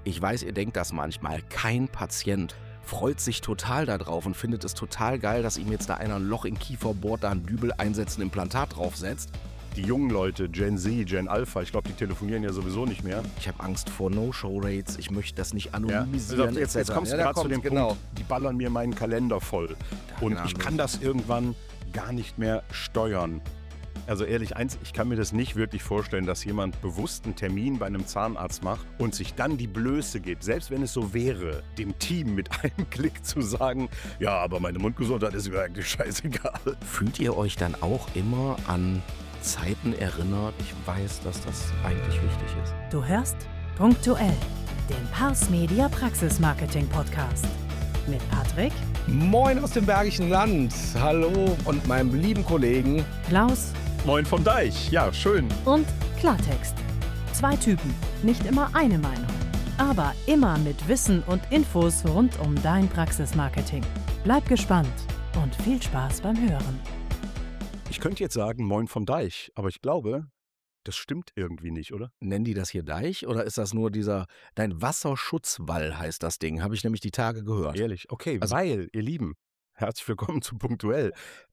Ich weiß, ihr denkt das manchmal. Kein Patient freut sich total darauf und findet es total geil, dass ihm jetzt da einer ein Loch im Kiefer bohrt, da ein Dübel einsetzt, ein Implantat draufsetzt. Die jungen Leute, Gen Z, Gen Alpha, ich glaube, die telefonieren ja sowieso nicht mehr. Ich habe Angst vor No-Show-Rates, ich möchte das nicht anonymisieren. Ja. Jetzt kommst du gerade zu dem Punkt, die ballern mir meinen Kalender voll. Und ich kann das irgendwann gar nicht mehr steuern. Also ehrlich, ich kann mir das nicht wirklich vorstellen, dass jemand bewusst einen Termin bei einem Zahnarzt macht und sich dann die Blöße gibt, selbst wenn es so wäre, dem Team mit einem Klick zu sagen, ja, aber meine Mundgesundheit ist mir eigentlich scheißegal. Fühlt ihr euch dann auch immer an Zeiten erinnert? Ich weiß, dass das eigentlich wichtig ist. Du hörst Punktuell, den Pars Media Praxismarketing Podcast mit Patrick, Moin aus dem Bergischen Land. Hallo und meinem lieben Kollegen Klaus Moin vom Deich. Ja, schön. und Klartext. 2 Typen, nicht immer eine Meinung, aber immer mit Wissen und Infos rund um dein Praxismarketing. Bleib gespannt und viel Spaß beim Hören. Ich könnte jetzt sagen, Moin vom Deich, aber ich glaube, das stimmt irgendwie nicht, oder? Nennen die das hier Deich oder ist das nur dein Wasserschutzwall heißt das Ding? Habe ich nämlich die Tage gehört. Ehrlich, okay, Also- weil, ihr Lieben, herzlich willkommen zu Punktuell.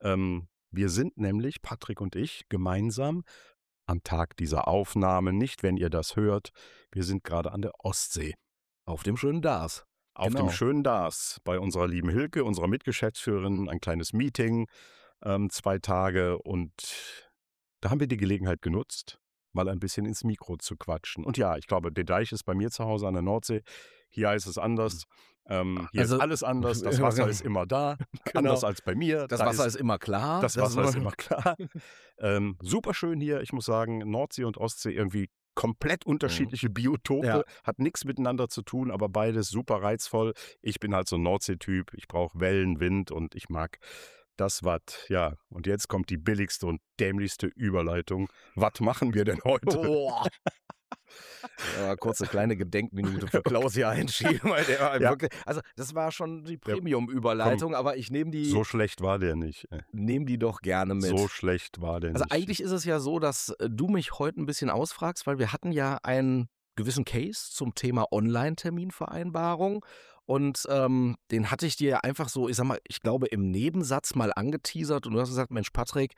Wir sind nämlich, Patrick und ich, gemeinsam am Tag dieser Aufnahme, nicht wenn ihr das hört, wir sind gerade an der Ostsee. Auf dem schönen Dars. Auf Genau. dem schönen Dars, bei unserer lieben Hilke, unserer Mitgeschäftsführerin, ein kleines Meeting, 2 Tage, und da haben wir die Gelegenheit genutzt, mal ein bisschen ins Mikro zu quatschen. Und ja, ich glaube, der Deich ist bei mir zu Hause an der Nordsee, hier ist es anders. Hier Also- ist alles anders, das Wasser ist immer da, anders als bei mir. Das Da Wasser ist immer klar. das Wasser ist immer klar. Super schön hier, ich muss sagen, Nordsee und Ostsee irgendwie komplett unterschiedliche Biotope, Ja. hat nichts miteinander zu tun, aber beides super reizvoll. Ich bin halt so ein Nordsee-Typ, ich brauche Wellen, Wind und ich mag das Watt. Ja, und jetzt kommt die billigste und dämlichste Überleitung. Was machen wir denn heute? Boah. Ja, kurze kleine Gedenkminute für Klaus hier einschieben. Weil der war Ja. wirklich, also das war schon die Premium-Überleitung, aber ich nehme die, So schlecht war der nicht. nehm die doch gerne mit. So schlecht war der Also nicht. eigentlich ist es ja so, dass du mich heute ein bisschen ausfragst, weil wir hatten ja einen gewissen Case zum Thema Online-Terminvereinbarung und den hatte ich dir einfach so, ich sag mal, ich glaube im Nebensatz mal angeteasert und du hast gesagt, Mensch Patrick,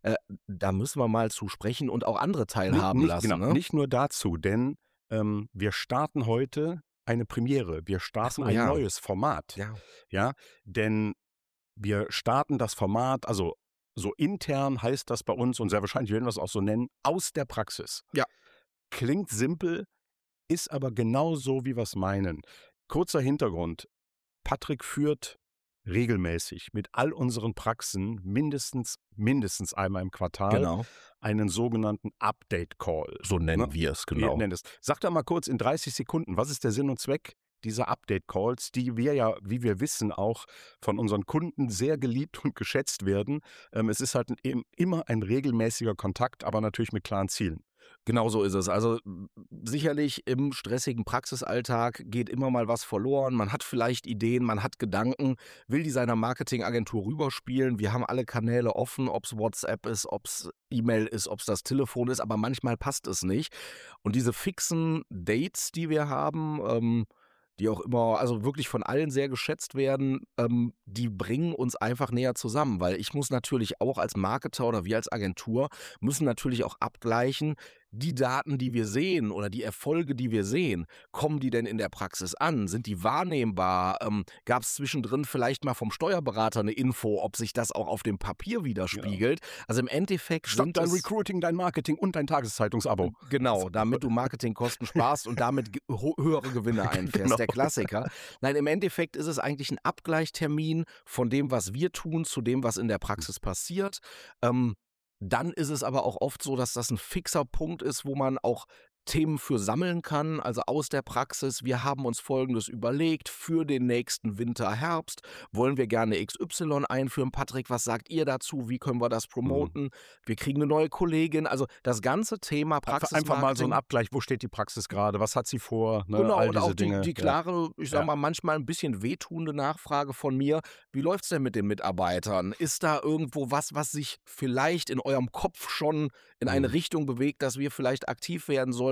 da müssen wir mal zu sprechen und auch andere teilhaben lassen. Genau, Ne? nicht nur dazu, denn wir starten heute eine Premiere. Wir starten so, ein ja. neues Format. Ja. Ja, denn wir starten das Format, also so intern heißt das bei uns und sehr wahrscheinlich werden wir es auch so nennen, aus der Praxis. Ja. Klingt simpel, ist aber genau so, wie wir es meinen. Kurzer Hintergrund. Patrick führt regelmäßig mit all unseren Praxen mindestens einmal im Quartal Genau. einen sogenannten Update-Call. So nennen Ne? wir es, Wir genau. nennen es. Sag doch mal kurz in 30 Sekunden, was ist der Sinn und Zweck dieser Update-Calls, die wir ja, wie wir wissen, auch von unseren Kunden sehr geliebt und geschätzt werden. Es ist halt eben immer ein regelmäßiger Kontakt, aber natürlich mit klaren Zielen. Genau so ist es. Also sicherlich im stressigen Praxisalltag geht immer mal was verloren. Man hat vielleicht Ideen, man hat Gedanken, will die seiner Marketingagentur rüberspielen. Wir haben alle Kanäle offen, ob es WhatsApp ist, ob es E-Mail ist, ob es das Telefon ist, aber manchmal passt es nicht. Und diese fixen Dates, die wir haben, die auch immer, also wirklich von allen sehr geschätzt werden, die bringen uns einfach näher zusammen, weil ich muss natürlich auch als Marketer oder wir als Agentur müssen natürlich auch abgleichen, die Daten, die wir sehen oder die Erfolge, die wir sehen, kommen die denn in der Praxis an? Sind die wahrnehmbar? Gab es zwischendrin vielleicht mal vom Steuerberater eine Info, ob sich das auch auf dem Papier widerspiegelt? Also im Endeffekt Stopp sind dein es Recruiting, dein Marketing und dein Tageszeitungsabo. Genau, damit du Marketingkosten sparst und damit höhere Gewinne einfährst. Genau. Der Klassiker. Nein, im Endeffekt ist es eigentlich ein Abgleichtermin von dem, was wir tun, zu dem, was in der Praxis passiert. Dann ist es aber auch oft so, dass das ein fixer Punkt ist, wo man auch Themen für sammeln kann, also aus der Praxis. Wir haben uns Folgendes überlegt, für den nächsten Winter, Herbst wollen wir gerne XY einführen. Patrick, was sagt ihr dazu? Wie können wir das promoten? Wir kriegen eine neue Kollegin. Also das ganze Thema Praxismarketing. Einfach mal so ein Abgleich, wo steht die Praxis gerade, was hat sie vor, ne? Genau, all und diese auch Dinge. die klare, ich sag Ja. mal, manchmal ein bisschen wehtuende Nachfrage von mir, wie läuft's denn mit den Mitarbeitern? Ist da irgendwo was sich vielleicht in eurem Kopf schon in eine Richtung bewegt, dass wir vielleicht aktiv werden sollten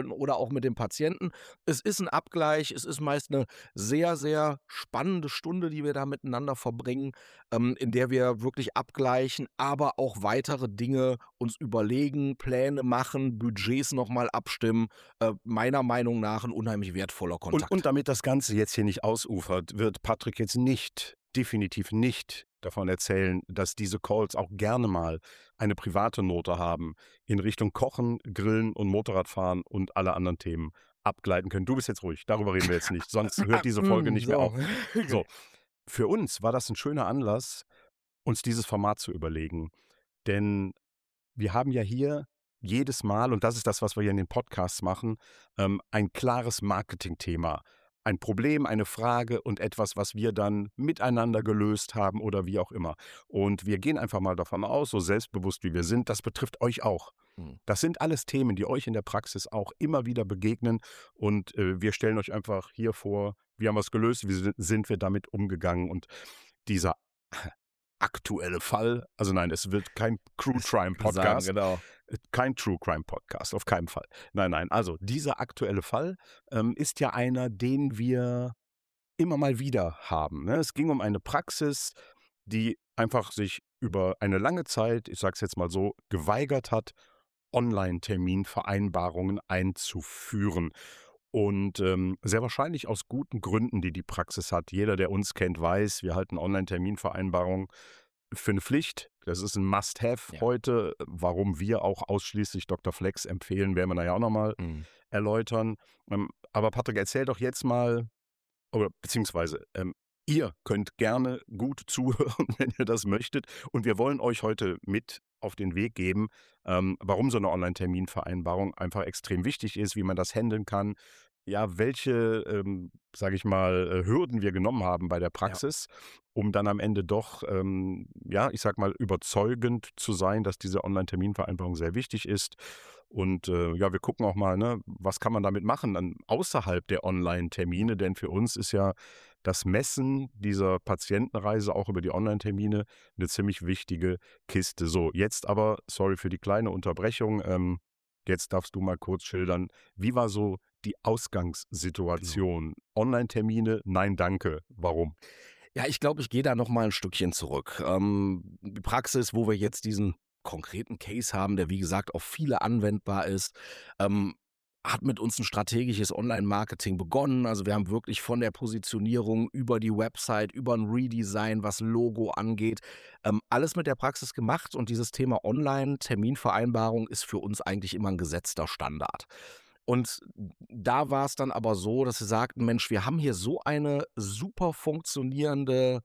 Patienten oder auch mit dem Patienten. Es ist ein Abgleich, es ist meist eine sehr, sehr spannende Stunde, die wir da miteinander verbringen, in der wir wirklich abgleichen, aber auch weitere Dinge uns überlegen, Pläne machen, Budgets nochmal abstimmen. Meiner Meinung nach ein unheimlich wertvoller Kontakt. Und damit das Ganze jetzt hier nicht ausufert, wird Patrick jetzt definitiv nicht davon erzählen, dass diese Calls auch gerne mal eine private Note haben, in Richtung Kochen, Grillen und Motorradfahren und alle anderen Themen abgleiten können. Du bist jetzt ruhig, darüber reden wir jetzt nicht, sonst hört diese Folge nicht mehr auf. So, für uns war das ein schöner Anlass, uns dieses Format zu überlegen, denn wir haben ja hier jedes Mal, und das ist das, was wir hier in den Podcasts machen, ein klares Marketingthema. Ein Problem, eine Frage und etwas, was wir dann miteinander gelöst haben oder wie auch immer. Und wir gehen einfach mal davon aus, so selbstbewusst wie wir sind, das betrifft euch auch. Das sind alles Themen, die euch in der Praxis auch immer wieder begegnen. Und wir stellen euch einfach hier vor, wie haben wir es gelöst, wie sind wir damit umgegangen. Und dieser aktuelle Fall, also nein, es wird kein True Crime Podcast. Genau. Kein True Crime Podcast, auf keinen Fall. Nein, also dieser aktuelle Fall ist ja einer, den wir immer mal wieder haben. Ne? Es ging um eine Praxis, die einfach sich über eine lange Zeit, ich sage es jetzt mal so, geweigert hat, Online-Terminvereinbarungen einzuführen. Und sehr wahrscheinlich aus guten Gründen, die Praxis hat. Jeder, der uns kennt, weiß, wir halten Online-Terminvereinbarungen für eine Pflicht. Das ist ein Must-Have heute. Warum wir auch ausschließlich Dr. Flex empfehlen, werden wir nachher auch nochmal erläutern. Aber Patrick, erzähl doch jetzt mal, oder beziehungsweise ihr könnt gerne gut zuhören, wenn ihr das möchtet. Und wir wollen euch heute mit auf den Weg geben, warum so eine Online-Terminvereinbarung einfach extrem wichtig ist, wie man das handeln kann. Ja, welche, sage ich mal, Hürden wir genommen haben bei der Praxis, um dann am Ende doch, ich sag mal, überzeugend zu sein, dass diese Online-Terminvereinbarung sehr wichtig ist. Und wir gucken auch mal, ne, was kann man damit machen, dann außerhalb der Online-Termine, denn für uns ist ja das Messen dieser Patientenreise auch über die Online-Termine eine ziemlich wichtige Kiste. So, jetzt aber, sorry für die kleine Unterbrechung, jetzt darfst du mal kurz schildern, wie war so die Ausgangssituation? Online-Termine, nein, danke. Warum? Ja, ich glaube, ich gehe da noch mal ein Stückchen zurück. Die Praxis, wo wir jetzt diesen konkreten Case haben, der wie gesagt auf viele anwendbar ist, hat mit uns ein strategisches Online-Marketing begonnen. Also wir haben wirklich von der Positionierung über die Website, über ein Redesign, was Logo angeht, alles mit der Praxis gemacht. Und dieses Thema Online-Terminvereinbarung ist für uns eigentlich immer ein gesetzter Standard. Und da war es dann aber so, dass sie sagten, Mensch, wir haben hier so eine super funktionierende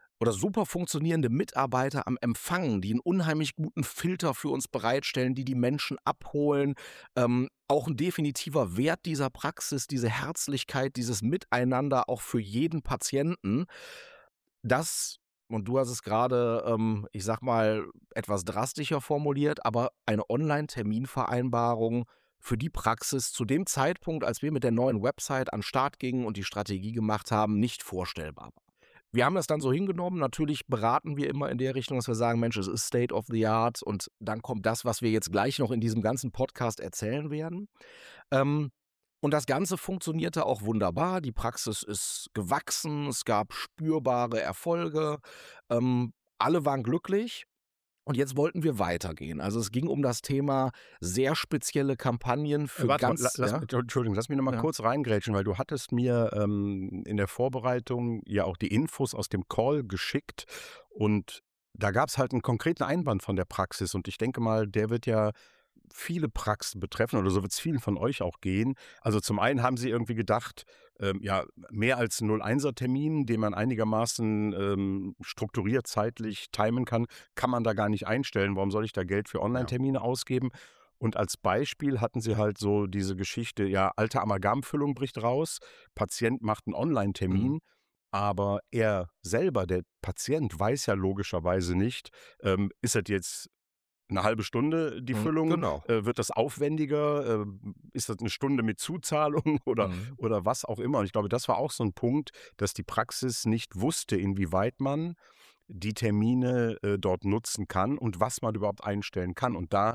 Mitarbeiter am Empfang, die einen unheimlich guten Filter für uns bereitstellen, die Menschen abholen. Auch ein definitiver Wert dieser Praxis, diese Herzlichkeit, dieses Miteinander auch für jeden Patienten. Das, und du hast es gerade, ich sag mal, etwas drastischer formuliert, aber eine Online-Terminvereinbarung für die Praxis zu dem Zeitpunkt, als wir mit der neuen Website an den Start gingen und die Strategie gemacht haben, nicht vorstellbar war. Wir haben das dann so hingenommen. Natürlich beraten wir immer in der Richtung, dass wir sagen, Mensch, es ist State of the Art und dann kommt das, was wir jetzt gleich noch in diesem ganzen Podcast erzählen werden. Und das Ganze funktionierte auch wunderbar. Die Praxis ist gewachsen, es gab spürbare Erfolge, alle waren glücklich. Und jetzt wollten wir weitergehen. Also es ging um das Thema sehr spezielle Kampagnen für Entschuldigung, lass mich noch mal kurz reingrätschen, weil du hattest mir in der Vorbereitung ja auch die Infos aus dem Call geschickt und da gab es halt einen konkreten Einwand von der Praxis und ich denke mal, der wird ja viele Praxen betreffen oder so wird es vielen von euch auch gehen. Also zum einen haben sie irgendwie gedacht, mehr als 01er-Termin, den man einigermaßen strukturiert zeitlich timen kann man da gar nicht einstellen. Warum soll ich da Geld für Online-Termine ausgeben? Und als Beispiel hatten sie halt so diese Geschichte, alte Amalgamfüllung bricht raus, Patient macht einen Online-Termin, aber er selber, der Patient, weiß ja logischerweise nicht, ist das jetzt eine halbe Stunde die Füllung, genau. Wird das aufwendiger, ist das eine Stunde mit Zuzahlung oder was auch immer. Und ich glaube, das war auch so ein Punkt, dass die Praxis nicht wusste, inwieweit man die Termine dort nutzen kann und was man überhaupt einstellen kann. Und da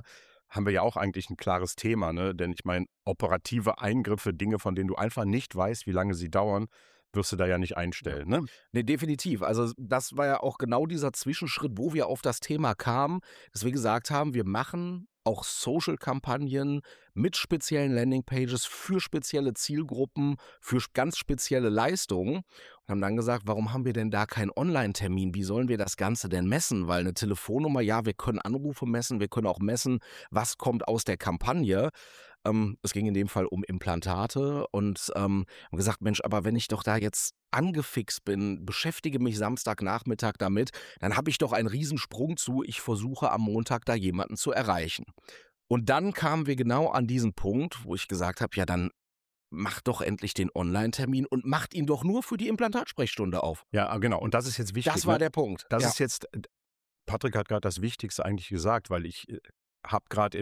haben wir ja auch eigentlich ein klares Thema, ne? Denn ich meine, operative Eingriffe, Dinge, von denen du einfach nicht weißt, wie lange sie dauern, wirst du da ja nicht einstellen, ne? Nee, definitiv. Also das war ja auch genau dieser Zwischenschritt, wo wir auf das Thema kamen, dass wir gesagt haben, wir machen auch Social-Kampagnen mit speziellen Landingpages für spezielle Zielgruppen, für ganz spezielle Leistungen und haben dann gesagt, warum haben wir denn da keinen Online-Termin? Wie sollen wir das Ganze denn messen? Weil eine Telefonnummer, ja, wir können Anrufe messen, wir können auch messen, was kommt aus der Kampagne. Es ging in dem Fall um Implantate und haben gesagt, Mensch, aber wenn ich doch da jetzt angefixt bin, beschäftige mich Samstagnachmittag damit, dann habe ich doch einen Riesensprung zu, ich versuche am Montag da jemanden zu erreichen. Und dann kamen wir genau an diesen Punkt, wo ich gesagt habe, ja dann macht doch endlich den Online-Termin und macht ihn doch nur für die Implantatsprechstunde auf. Ja, genau. Und das ist jetzt wichtig. Das war der Punkt. Das Ja. ist jetzt, Patrick hat gerade das Wichtigste eigentlich gesagt, weil ich habe gerade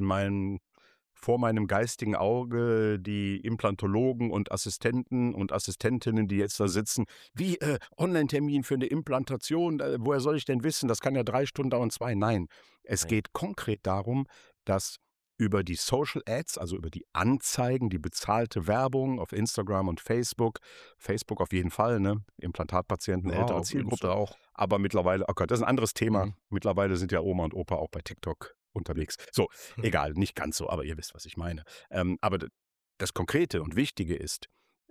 vor meinem geistigen Auge die Implantologen und Assistenten und Assistentinnen, die jetzt da sitzen, wie Online-Termin für eine Implantation, woher soll ich denn wissen, das kann ja 3 Stunden dauern, 2. Nein, es geht konkret darum, dass über die Social Ads, also über die Anzeigen, die bezahlte Werbung auf Instagram und Facebook auf jeden Fall, ne? Implantatpatienten, ältere Zielgruppe auch. aber mittlerweile, oh Gott, das ist ein anderes Thema. Mittlerweile sind ja Oma und Opa auch bei TikTok unterwegs. So, egal, nicht ganz so, aber ihr wisst, was ich meine. Aber das Konkrete und Wichtige ist,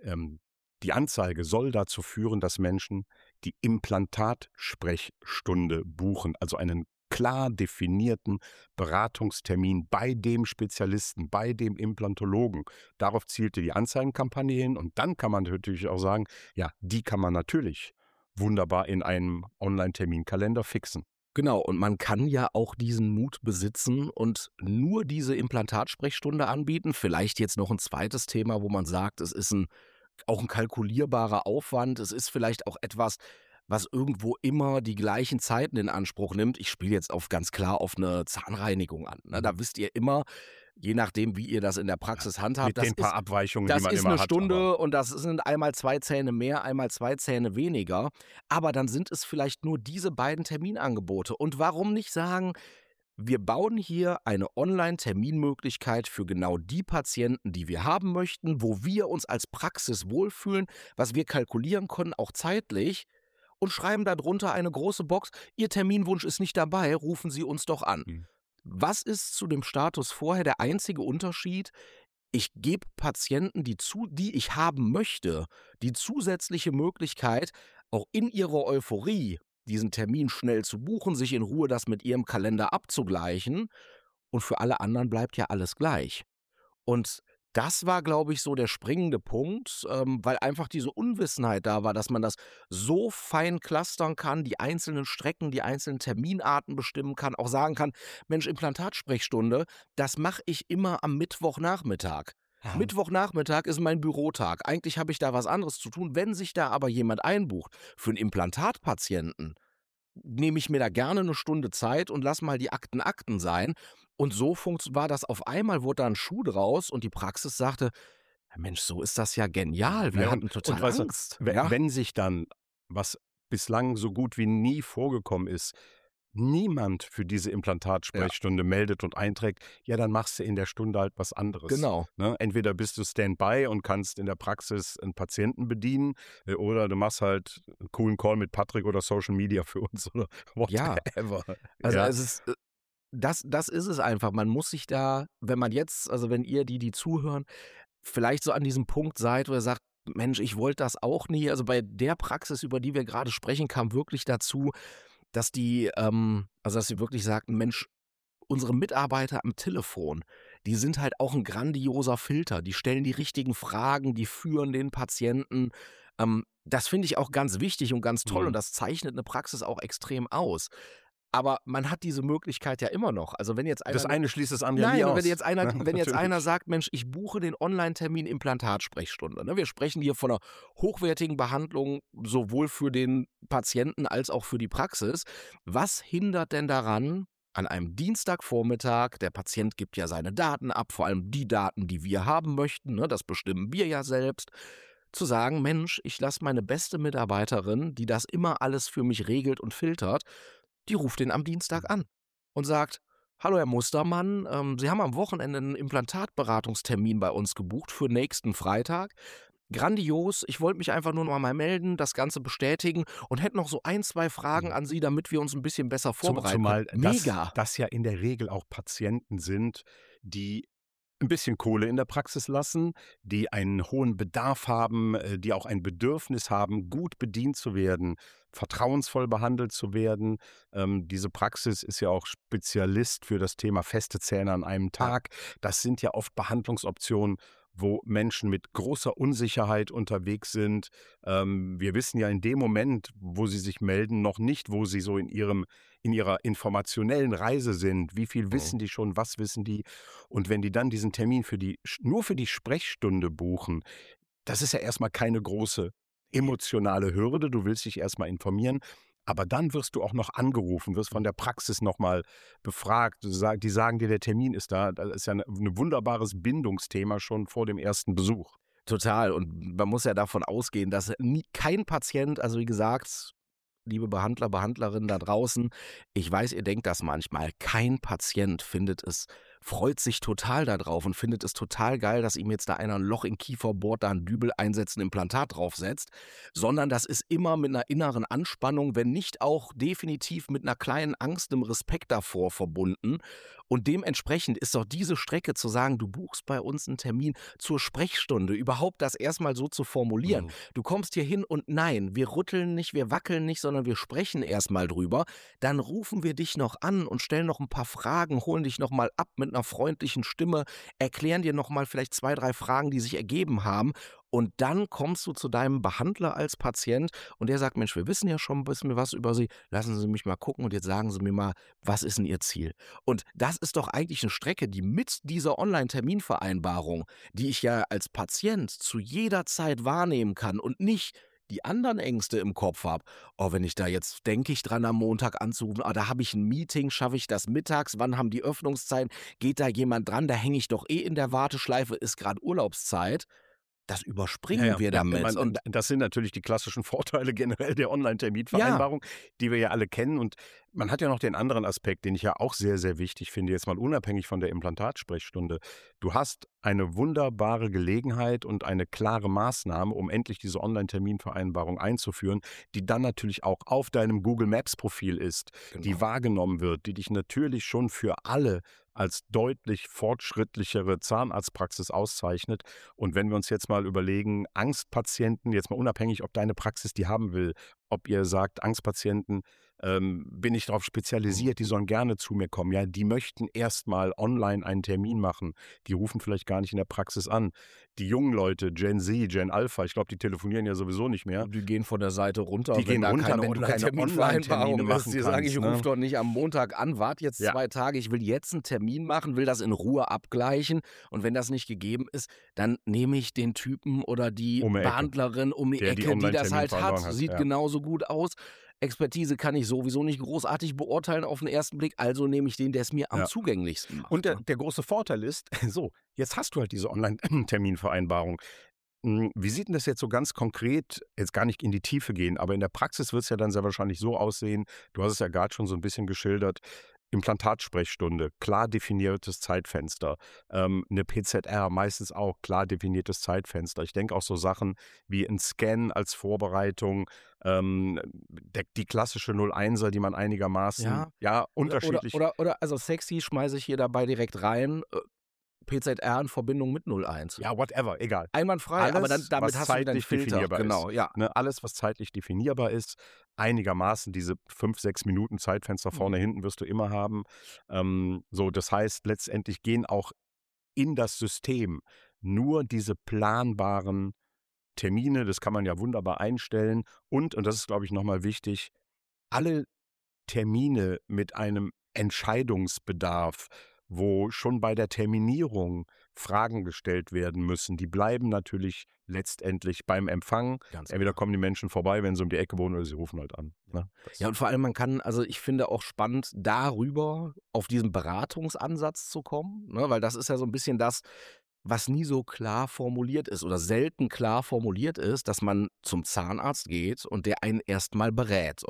die Anzeige soll dazu führen, dass Menschen die Implantatsprechstunde buchen, also einen klar definierten Beratungstermin bei dem Spezialisten, bei dem Implantologen. Darauf zielte die Anzeigenkampagne hin und dann kann man natürlich auch sagen, ja, die kann man natürlich wunderbar in einem Online-Terminkalender fixen. Genau, und man kann ja auch diesen Mut besitzen und nur diese Implantatsprechstunde anbieten. Vielleicht jetzt noch ein zweites Thema, wo man sagt, es ist auch ein kalkulierbarer Aufwand. Es ist vielleicht auch etwas, was irgendwo immer die gleichen Zeiten in Anspruch nimmt. Ich spiele jetzt ganz klar auf eine Zahnreinigung an. Ne? Da wisst ihr immer, je nachdem, wie ihr das in der Praxis handhabt, Mit den paar Abweichungen, das die man ist immer eine hat. Stunde und das sind einmal 2 Zähne mehr, einmal 2 Zähne weniger. Aber dann sind es vielleicht nur diese beiden Terminangebote. Und warum nicht sagen, wir bauen hier eine Online-Terminmöglichkeit für genau die Patienten, die wir haben möchten, wo wir uns als Praxis wohlfühlen, was wir kalkulieren können, auch zeitlich, und schreiben darunter eine große Box, Ihr Terminwunsch ist nicht dabei, rufen Sie uns doch an. Was ist zu dem Status vorher der einzige Unterschied? Ich gebe Patienten, die ich haben möchte, die zusätzliche Möglichkeit, auch in ihrer Euphorie diesen Termin schnell zu buchen, sich in Ruhe das mit ihrem Kalender abzugleichen. Und für alle anderen bleibt ja alles gleich. Und das war, glaube ich, so der springende Punkt, weil einfach diese Unwissenheit da war, dass man das so fein clustern kann, die einzelnen Strecken, die einzelnen Terminarten bestimmen kann, auch sagen kann, Mensch, Implantatsprechstunde, das mache ich immer am Mittwochnachmittag. Ja. Mittwochnachmittag ist mein Bürotag. Eigentlich habe ich da was anderes zu tun. Wenn sich da aber jemand einbucht für einen Implantatpatienten, nehme ich mir da gerne eine Stunde Zeit und lass mal die Akten sein. Und so war das auf einmal, wurde da ein Schuh draus und die Praxis sagte, Mensch, so ist das ja genial. Wir hatten total Angst. Wenn sich dann, was bislang so gut wie nie vorgekommen ist, niemand für diese Implantatsprechstunde meldet und einträgt, ja, dann machst du in der Stunde halt was anderes. Genau. Ne? Entweder bist du Standby und kannst in der Praxis einen Patienten bedienen oder du machst halt einen coolen Call mit Patrick oder Social Media für uns oder whatever. Ja, also es ist, das ist es einfach. Man muss sich da, wenn ihr die zuhören, vielleicht so an diesem Punkt seid, wo ihr sagt, Mensch, ich wollte das auch nie. Also bei der Praxis, über die wir gerade sprechen, kam wirklich dazu, dass dass sie wirklich sagten, Mensch, unsere Mitarbeiter am Telefon, die sind halt auch ein grandioser Filter. Die stellen die richtigen Fragen, die führen den Patienten. Das finde ich auch ganz wichtig und ganz toll und das zeichnet eine Praxis auch extrem aus. Aber man hat diese Möglichkeit ja immer noch. Also wenn jetzt einer, das eine schließt das andere nie aus. Wenn jetzt einer sagt, Mensch, ich buche den Online-Termin Implantatsprechstunde. Ne? Wir sprechen hier von einer hochwertigen Behandlung, sowohl für den Patienten als auch für die Praxis. Was hindert denn daran, an einem Dienstagvormittag, der Patient gibt ja seine Daten ab, vor allem die Daten, die wir haben möchten, ne? Das bestimmen wir ja selbst, zu sagen, Mensch, ich lasse meine beste Mitarbeiterin, die das immer alles für mich regelt und filtert, die ruft den am Dienstag an und sagt, Hallo Herr Mustermann, Sie haben am Wochenende einen Implantatberatungstermin bei uns gebucht für nächsten Freitag. Grandios, ich wollte mich einfach nur noch mal melden, das Ganze bestätigen und hätte noch so 1, 2 Fragen an Sie, damit wir uns ein bisschen besser vorbereiten Zumal können. Mega. das ja in der Regel auch Patienten sind, die ein bisschen Kohle in der Praxis lassen, die einen hohen Bedarf haben, die auch ein Bedürfnis haben, gut bedient zu werden, vertrauensvoll behandelt zu werden. Diese Praxis ist ja auch Spezialist für das Thema feste Zähne an einem Tag. Das sind ja oft Behandlungsoptionen, wo Menschen mit großer Unsicherheit unterwegs sind. Wir wissen ja in dem Moment, wo sie sich melden, noch nicht, wo sie so in ihrer informationellen Reise sind. Wie viel wissen die schon, was wissen die? Und wenn die dann diesen Termin nur für die Sprechstunde buchen, das ist ja erstmal keine große emotionale Hürde. Du willst dich erstmal informieren. Aber dann wirst du auch noch angerufen, wirst von der Praxis nochmal befragt. Die sagen dir, der Termin ist da. Das ist ja ein wunderbares Bindungsthema schon vor dem ersten Besuch. Total. Und man muss ja davon ausgehen, dass kein Patient, also wie gesagt, liebe Behandler, Behandlerinnen da draußen, ich weiß, ihr denkt das manchmal, kein Patient freut sich total darauf und findet es total geil, dass ihm jetzt da einer ein Loch in den Kiefer bohrt, da einen Dübel einsetzt, ein Implantat draufsetzt, sondern das ist immer mit einer inneren Anspannung, wenn nicht auch definitiv mit einer kleinen Angst, einem Respekt davor verbunden. Und dementsprechend ist doch diese Strecke zu sagen, du buchst bei uns einen Termin zur Sprechstunde, überhaupt das erstmal so zu formulieren. Du kommst hier hin und nein, wir rütteln nicht, wir wackeln nicht, sondern wir sprechen erstmal drüber. Dann rufen wir dich noch an und stellen noch ein paar Fragen, holen dich noch mal ab mit einer freundlichen Stimme, erklären dir noch mal vielleicht 2, 3 Fragen, die sich ergeben haben. Und dann kommst du zu deinem Behandler als Patient und der sagt, Mensch, wir wissen ja schon ein bisschen was über Sie, lassen Sie mich mal gucken und jetzt sagen Sie mir mal, was ist denn Ihr Ziel? Und das ist doch eigentlich eine Strecke, die mit dieser Online-Terminvereinbarung, die ich ja als Patient zu jeder Zeit wahrnehmen kann und nicht die anderen Ängste im Kopf habe. Oh, wenn ich da jetzt, denke ich dran, am Montag anzurufen, da habe ich ein Meeting, schaffe ich das mittags, wann haben die Öffnungszeiten, geht da jemand dran, da hänge ich doch in der Warteschleife, ist gerade Urlaubszeit. Das überspringen wir damit. Und das sind natürlich die klassischen Vorteile generell der Online-Terminvereinbarung, die wir ja alle kennen. Und man hat ja noch den anderen Aspekt, den ich ja auch sehr, sehr wichtig finde, jetzt mal unabhängig von der Implantatsprechstunde. Du hast eine wunderbare Gelegenheit und eine klare Maßnahme, um endlich diese Online-Terminvereinbarung einzuführen, die dann natürlich auch auf deinem Google Maps-Profil ist, die wahrgenommen wird, die dich natürlich schon für alle als deutlich fortschrittlichere Zahnarztpraxis auszeichnet. Und wenn wir uns jetzt mal überlegen, Angstpatienten, jetzt mal unabhängig, ob deine Praxis die haben will, ob ihr sagt, Angstpatienten, bin ich darauf spezialisiert, die sollen gerne zu mir kommen. Ja, die möchten erstmal online einen Termin machen. Die rufen vielleicht gar nicht in der Praxis an. Die jungen Leute, Gen Z, Gen Alpha, ich glaube, die telefonieren ja sowieso nicht mehr. Die gehen von der Seite runter, wenn du keine Online-Termine machen kannst. Die sagen, ich rufe doch nicht am Montag an, warte jetzt 2 Tage, ich will jetzt einen Termin machen, will das in Ruhe abgleichen und wenn das nicht gegeben ist, dann nehme ich den Typen oder die Behandlerin um die Ecke, die das halt hat. Sieht genauso gut aus. Expertise kann ich sowieso nicht großartig beurteilen auf den ersten Blick, also nehme ich den, der es mir am zugänglichsten macht. Und der große Vorteil ist, so, jetzt hast du halt diese Online-Terminvereinbarung. Wie sieht denn das jetzt so ganz konkret, jetzt gar nicht in die Tiefe gehen, aber in der Praxis wird es ja dann sehr wahrscheinlich so aussehen, du hast es ja gerade schon so ein bisschen geschildert, Implantatsprechstunde, klar definiertes Zeitfenster, eine PZR, meistens auch klar definiertes Zeitfenster. Ich denke auch so Sachen wie ein Scan als Vorbereitung, die klassische 01er, die man einigermaßen, unterschiedlich. Oder also sexy schmeiße ich hier dabei direkt rein, PZR in Verbindung mit 01. Ja, whatever, egal. Einwandfrei, alles, aber dann, damit hast du wieder einen Filter. Genau, ja. Ne, alles, was zeitlich definierbar ist, einigermaßen diese 5, 6 Minuten Zeitfenster vorne, hinten wirst du immer haben. So, das heißt, letztendlich gehen auch in das System nur diese planbaren Termine, das kann man ja wunderbar einstellen. Und das ist, glaube ich, nochmal wichtig, alle Termine mit einem Entscheidungsbedarf, wo schon bei der Terminierung Fragen gestellt werden müssen, die bleiben natürlich letztendlich beim Empfang. Entweder kommen die Menschen vorbei, wenn sie um die Ecke wohnen, oder sie rufen halt an. Ne? Ja, und vor allem, man kann, also ich finde auch spannend, darüber auf diesen Beratungsansatz zu kommen, ne? Weil das ist ja so ein bisschen das, was nie so klar formuliert ist oder selten klar formuliert ist, dass man zum Zahnarzt geht und der einen erstmal berät oder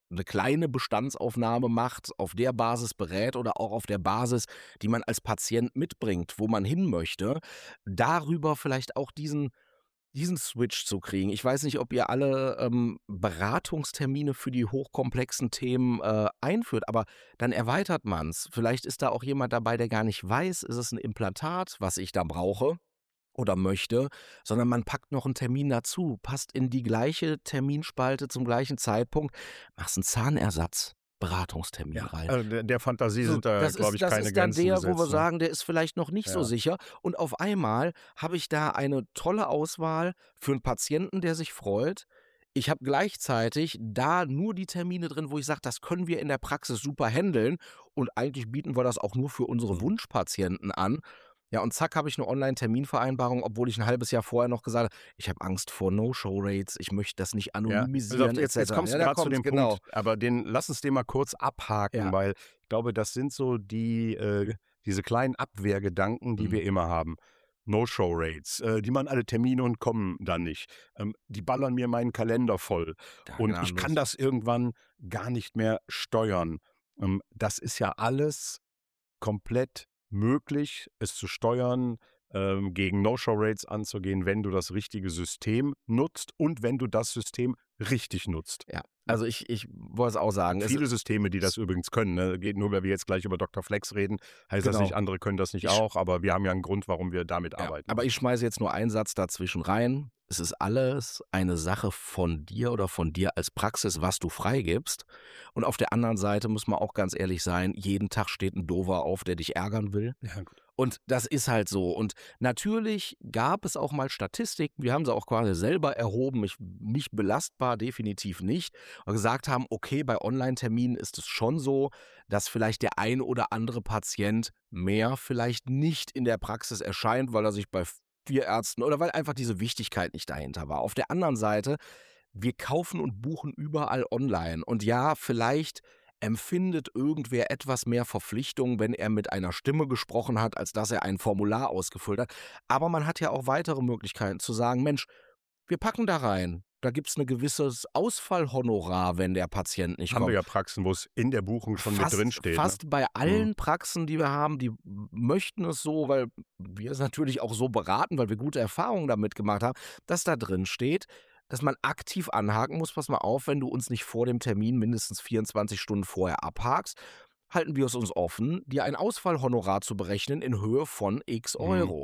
eine kleine Bestandsaufnahme macht, auf der Basis berät oder auch auf der Basis, die man als Patient mitbringt, wo man hin möchte, darüber vielleicht auch diesen Switch zu kriegen. Ich weiß nicht, ob ihr alle Beratungstermine für die hochkomplexen Themen einführt, aber dann erweitert man es. Vielleicht ist da auch jemand dabei, der gar nicht weiß, ist es ein Implantat, was ich da brauche oder möchte, sondern man packt noch einen Termin dazu, passt in die gleiche Terminspalte zum gleichen Zeitpunkt, machst einen Zahnersatz. Beratungstermin rein. Also der Fantasie sind da, glaube ich, keine Grenzen gesetzt. Das ist dann der, wo wir Ne? sagen, der ist vielleicht noch nicht so sicher. Und auf einmal habe ich da eine tolle Auswahl für einen Patienten, der sich freut. Ich habe gleichzeitig da nur die Termine drin, wo ich sage, das können wir in der Praxis super handeln. Und eigentlich bieten wir das auch nur für unsere Wunschpatienten an. Ja, und zack, habe ich eine Online-Terminvereinbarung, obwohl ich ein halbes Jahr vorher noch gesagt habe, ich habe Angst vor No-Show-Rates, ich möchte das nicht anonymisieren, jetzt etc. kommst du gerade zu dem genau. Punkt, aber lass uns den mal kurz abhaken, weil ich glaube, das sind so diese kleinen Abwehrgedanken, die wir immer haben. No-Show-Rates, die machen alle Termine und kommen dann nicht. Die ballern mir meinen Kalender voll und ich kann das irgendwann gar nicht mehr steuern. Das ist ja alles komplett möglich, es zu steuern, gegen No-Show-Rates anzugehen, wenn du das richtige System nutzt und wenn du das System richtig nutzt. Ja, also ich wollte es auch sagen. Viele Systeme, die das übrigens können, ne? Geht nur, weil wir jetzt gleich über Dr. Flex reden, heißt das nicht, andere können das nicht auch, aber wir haben ja einen Grund, warum wir damit arbeiten. Aber ich schmeiße jetzt nur einen Satz dazwischen rein. Es ist alles eine Sache von dir oder von dir als Praxis, was du freigibst. Und auf der anderen Seite muss man auch ganz ehrlich sein, jeden Tag steht ein Dover auf, der dich ärgern will. Ja, gut. Und das ist halt so. Und natürlich gab es auch mal Statistiken, wir haben sie auch quasi selber erhoben, nicht belastbar, definitiv nicht, und gesagt haben, okay, bei Online-Terminen ist es schon so, dass vielleicht der ein oder andere Patient mehr vielleicht nicht in der Praxis erscheint, weil er sich bei 4 Ärzten oder weil einfach diese Wichtigkeit nicht dahinter war. Auf der anderen Seite, wir kaufen und buchen überall online. Und ja, vielleicht empfindet irgendwer etwas mehr Verpflichtung, wenn er mit einer Stimme gesprochen hat, als dass er ein Formular ausgefüllt hat. Aber man hat ja auch weitere Möglichkeiten zu sagen, Mensch, wir packen da rein. Da gibt es ein gewisses Ausfallhonorar, wenn der Patient nicht kommt. Haben wir ja Praxen, wo es in der Buchung schon mit drin steht. Fast bei allen Praxen, die wir haben, die möchten es so, weil wir es natürlich auch so beraten, weil wir gute Erfahrungen damit gemacht haben, dass da drin steht, dass man aktiv anhaken muss, pass mal auf, wenn du uns nicht vor dem Termin mindestens 24 Stunden vorher abhakst, halten wir es uns offen, dir ein Ausfallhonorar zu berechnen in Höhe von x Euro.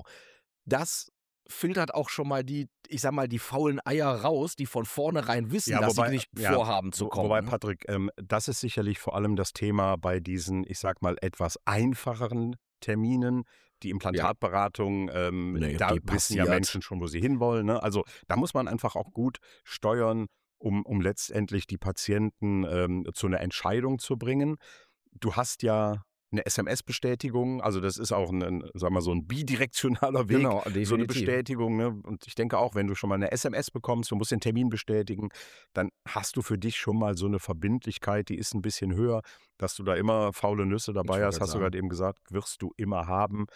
Das filtert auch schon mal die faulen Eier raus, die von vornherein wissen, dass sie nicht vorhaben zu kommen. Wobei, Patrick, das ist sicherlich vor allem das Thema bei diesen, ich sag mal, etwas einfacheren Terminen. Die Implantatberatung, da wissen ja Menschen schon, wo sie hinwollen. Ne? Also da muss man einfach auch gut steuern, um letztendlich die Patienten zu einer Entscheidung zu bringen. Du hast ja eine SMS-Bestätigung, also das ist auch so ein bidirektionaler Weg, genau, definitiv. So eine Bestätigung. Ne? Und ich denke auch, wenn du schon mal eine SMS bekommst, du musst den Termin bestätigen, dann hast du für dich schon mal so eine Verbindlichkeit, die ist ein bisschen höher, dass du da immer faule Nüsse dabei hast du gerade eben gesagt, wirst du immer haben.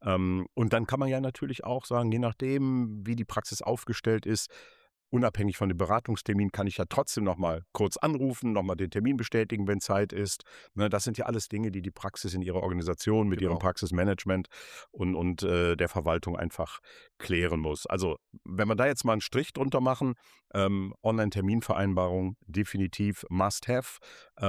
Und dann kann man ja natürlich auch sagen, je nachdem, wie die Praxis aufgestellt ist, unabhängig von dem Beratungstermin kann ich ja trotzdem nochmal kurz anrufen, nochmal den Termin bestätigen, wenn Zeit ist. Ne, das sind ja alles Dinge, die die Praxis in ihrer Organisation mit ihrem Praxismanagement und der Verwaltung einfach klären muss. Also wenn wir da jetzt mal einen Strich drunter machen, Online-Terminvereinbarung definitiv must-have.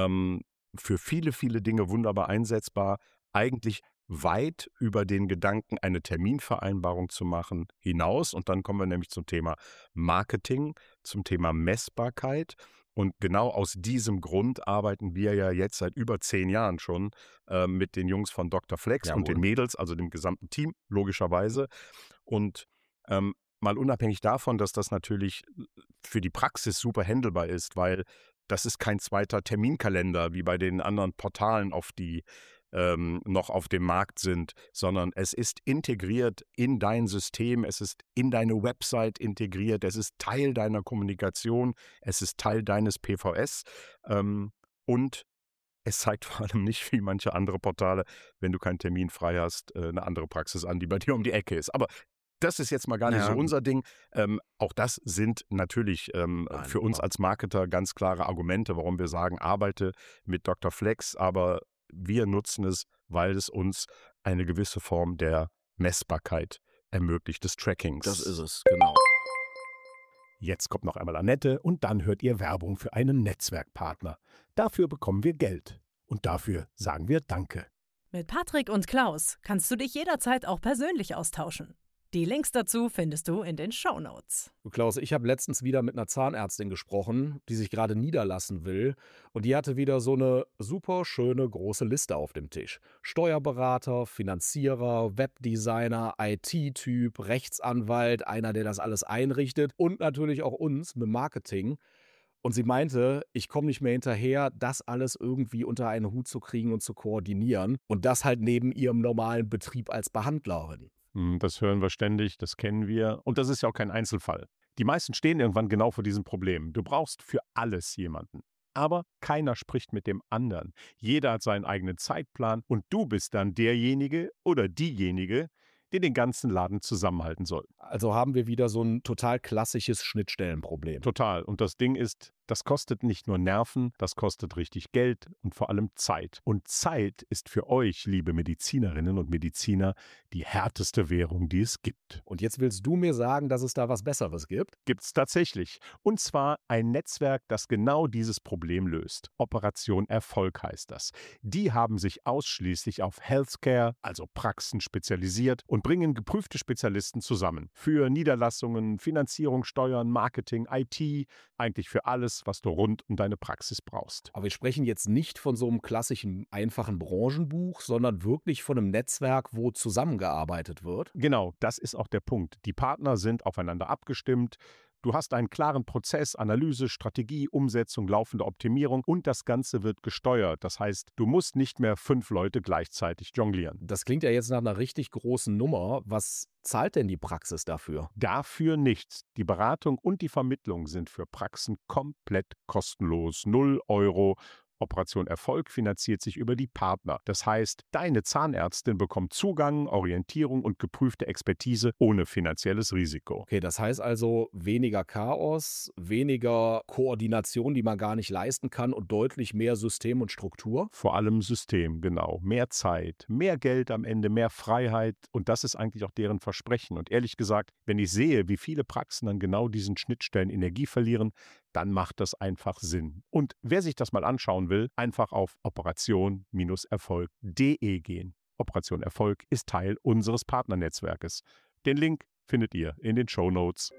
Für viele, viele Dinge wunderbar einsetzbar. Eigentlich weit über den Gedanken, eine Terminvereinbarung zu machen, hinaus. Und dann kommen wir nämlich zum Thema Marketing, zum Thema Messbarkeit. Und genau aus diesem Grund arbeiten wir ja jetzt seit über 10 Jahren schon mit den Jungs von Dr. Flex und den Mädels, also dem gesamten Team, logischerweise. Und mal unabhängig davon, dass das natürlich für die Praxis super handelbar ist, weil das ist kein zweiter Terminkalender wie bei den anderen Portalen, die noch auf dem Markt sind, sondern es ist integriert in dein System, es ist in deine Website integriert, es ist Teil deiner Kommunikation, es ist Teil deines PVS und es zeigt vor allem nicht wie manche andere Portale, wenn du keinen Termin frei hast, eine andere Praxis an, die bei dir um die Ecke ist. Aber das ist jetzt mal gar nicht so unser Ding. Auch das sind natürlich für uns als Marketer ganz klare Argumente, warum wir sagen, arbeite mit Dr. Flex, aber wir nutzen es, weil es uns eine gewisse Form der Messbarkeit ermöglicht, des Trackings. Das ist es, genau. Jetzt kommt noch einmal Annette und dann hört ihr Werbung für einen Netzwerkpartner. Dafür bekommen wir Geld und dafür sagen wir Danke. Mit Patrick und Klaus kannst du dich jederzeit auch persönlich austauschen. Die Links dazu findest du in den Shownotes. Du Klaus, ich habe letztens wieder mit einer Zahnärztin gesprochen, die sich gerade niederlassen will. Und die hatte wieder so eine super schöne große Liste auf dem Tisch. Steuerberater, Finanzierer, Webdesigner, IT-Typ, Rechtsanwalt, einer, der das alles einrichtet und natürlich auch uns mit Marketing. Und sie meinte, ich komme nicht mehr hinterher, das alles irgendwie unter einen Hut zu kriegen und zu koordinieren. Und das halt neben ihrem normalen Betrieb als Behandlerin. Das hören wir ständig, das kennen wir. Und das ist ja auch kein Einzelfall. Die meisten stehen irgendwann genau vor diesem Problem. Du brauchst für alles jemanden. Aber keiner spricht mit dem anderen. Jeder hat seinen eigenen Zeitplan und du bist dann derjenige oder diejenige, die den ganzen Laden zusammenhalten soll. Also haben wir wieder so ein total klassisches Schnittstellenproblem. Total. Und das Ding ist, das kostet nicht nur Nerven, das kostet richtig Geld und vor allem Zeit. Und Zeit ist für euch, liebe Medizinerinnen und Mediziner, die härteste Währung, die es gibt. Und jetzt willst du mir sagen, dass es da was Besseres gibt? Gibt's tatsächlich. Und zwar ein Netzwerk, das genau dieses Problem löst. Operation Erfolg heißt das. Die haben sich ausschließlich auf Healthcare, also Praxen, spezialisiert und bringen geprüfte Spezialisten zusammen. Für Niederlassungen, Finanzierung, Steuern, Marketing, IT, eigentlich für alles, was du rund um deine Praxis brauchst. Aber wir sprechen jetzt nicht von so einem klassischen, einfachen Branchenbuch, sondern wirklich von einem Netzwerk, wo zusammengearbeitet wird. Genau, das ist auch der Punkt. Die Partner sind aufeinander abgestimmt. Du hast einen klaren Prozess, Analyse, Strategie, Umsetzung, laufende Optimierung und das Ganze wird gesteuert. Das heißt, du musst nicht mehr 5 Leute gleichzeitig jonglieren. Das klingt ja jetzt nach einer richtig großen Nummer. Was zahlt denn die Praxis dafür? Dafür nichts. Die Beratung und die Vermittlung sind für Praxen komplett kostenlos. 0 Euro. Operation Erfolg finanziert sich über die Partner. Das heißt, deine Zahnärztin bekommt Zugang, Orientierung und geprüfte Expertise ohne finanzielles Risiko. Okay, das heißt also weniger Chaos, weniger Koordination, die man gar nicht leisten kann und deutlich mehr System und Struktur? Vor allem System, genau. Mehr Zeit, mehr Geld am Ende, mehr Freiheit und das ist eigentlich auch deren Versprechen. Und ehrlich gesagt, wenn ich sehe, wie viele Praxen an genau diesen Schnittstellen Energie verlieren, dann macht das einfach Sinn. Und wer sich das mal anschauen will, einfach auf operation-erfolg.de gehen. Operation Erfolg ist Teil unseres Partnernetzwerkes. Den Link findet ihr in den Shownotes.